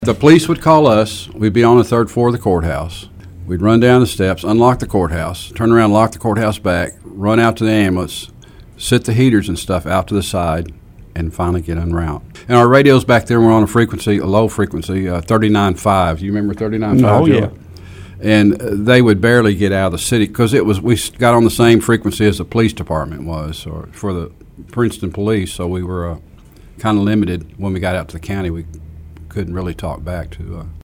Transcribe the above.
The police would call us. We'd be on the third floor of the courthouse. We'd run down the steps, unlock the courthouse, turn around, lock the courthouse back, run out to the ambulance, sit the heaters and stuff out to the side, and finally get en route. And our radios back there were on a low frequency, 39.5. You remember 39.5? Oh, yeah. And they would barely get out of the city because we got on the same frequency as the police department was, or for the Princeton police. So we were kind of limited when we got out to the county. We couldn't really talk back to